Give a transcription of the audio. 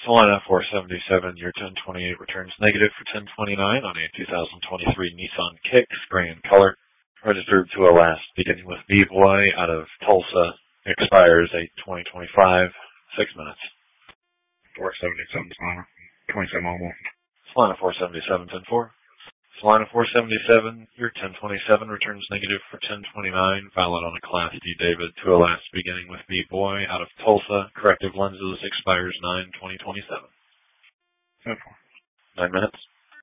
Solana 477, your 1028 returns negative for 1029 on a 2023 Nissan Kicks, gray in color. Registered to a last beginning with B-Boy out of Tulsa. Expires 8/2025, 6 minutes. 477 Solana, 27 mobile. Solana 477, 10-4. Solana 477, your 1027 returns negative for 1029, valid on a Class D David to a last beginning with B-Boy out of Tulsa. Corrective lenses expires 9/2027. 10-4. 9 minutes.